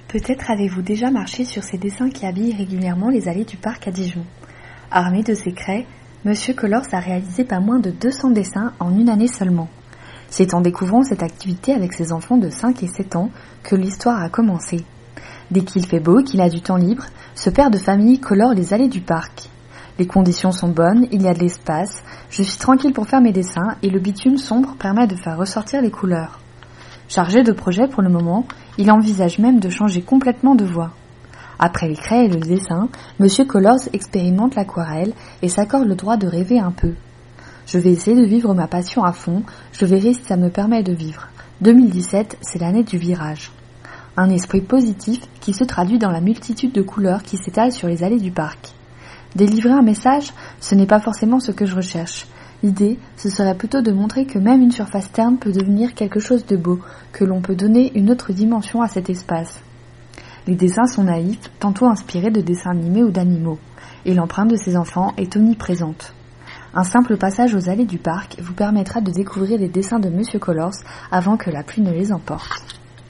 Peut-être avez-vous déjà marché sur ces dessins qui habillent régulièrement les allées du parc à Dijon. Armé de ses craies, Monsieur Colors a réalisé pas moins de 200 dessins en une année seulement. C'est en découvrant cette activité avec ses enfants de 5 et 7 ans que l'histoire a commencé. Dès qu'il fait beau et qu'il a du temps libre, ce père de famille colore les allées du parc. Les conditions sont bonnes, il y a de l'espace, je suis tranquille pour faire mes dessins et le bitume sombre permet de faire ressortir les couleurs. Chargé de projets pour le moment, il envisage même de changer complètement de voie. Après les craies et le dessin, Monsieur Colors expérimente l'aquarelle et s'accorde le droit de rêver un peu. Je vais essayer de vivre ma passion à fond, je verrai si ça me permet de vivre. 2017, c'est l'année du virage. Un esprit positif qui se traduit dans la multitude de couleurs qui s'étalent sur les allées du parc. Délivrer un message, ce n'est pas forcément ce que je recherche. L'idée, ce serait plutôt de montrer que même une surface terne peut devenir quelque chose de beau, que l'on peut donner une autre dimension à cet espace. Les dessins sont naïfs, tantôt inspirés de dessins animés ou d'animaux, et l'empreinte de ces enfants est omniprésente. Un simple passage aux allées du parc vous permettra de découvrir les dessins de Monsieur Colors avant que la pluie ne les emporte.